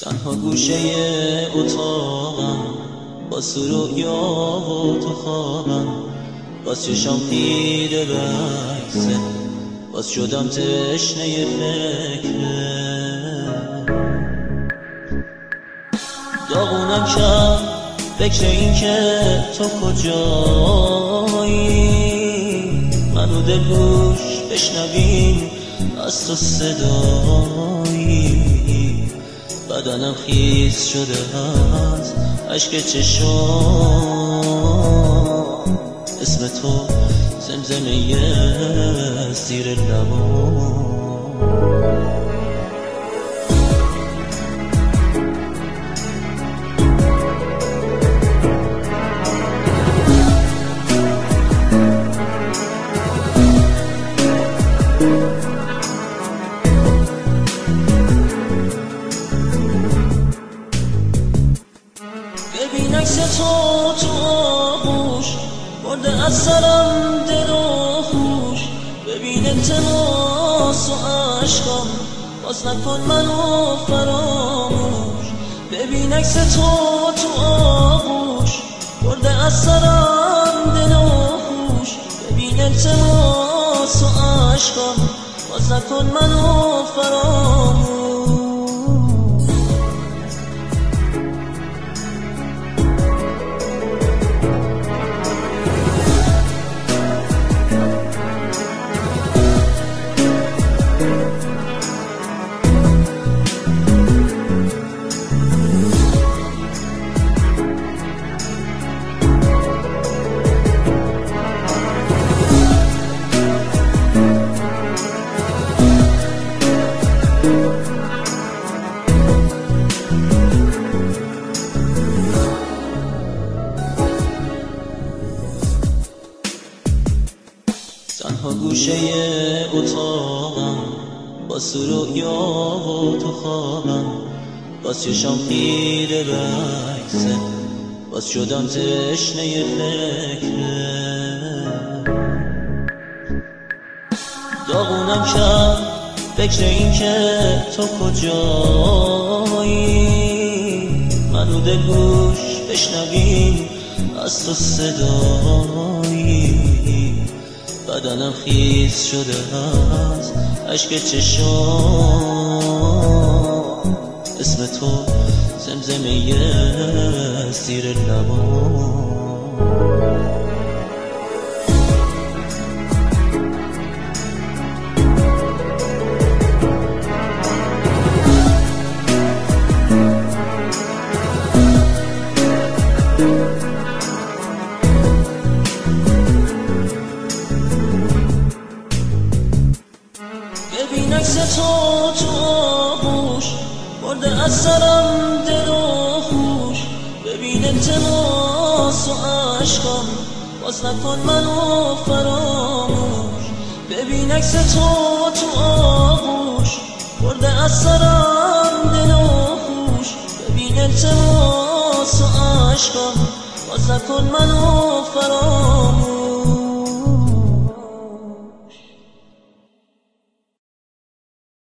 تنها گوشه اتاقم باز تو رویا و تو خوابم، باز چشام خیره به عکسه، باز شدم تشنه فکره. داغونم کرد فکر این که تو کجایی، منو دلگوش بشنوین از تو صدایی. بدنم خیس شده از عشق چشام، اسم تو زمزمه زیر لبام. ببین عکس تو تو آغوش برده از سرم دل و هوش. ببین التماس و عشقم باز نکن منو فراموش. ببین عکس تو تو آغوش برده از سرم دل و هوش. ببین التماس و عشقم باز نکن منو فراموش. تنها گوشه اتاقم باز تو رویا و تو خوابم، باز چشام خیره به عکسه، باز شدم تشنه فکره. داغونم کرد فکر این که تو کجایی، منو دلگوش بشنوین از تو صدایی. بدنم خیس شده از عشق چشام، اسم تو زمزمه زیر لبام. ببین عکس تو تو آغوش برده از سرم دل و هوش. ببین التماس و عشقم باز نکن منو فراموش. ببین عکس تو تو آغوش برده از سرم دل و هوش. ببین التماس و عشقم باز نکن منو فراموش.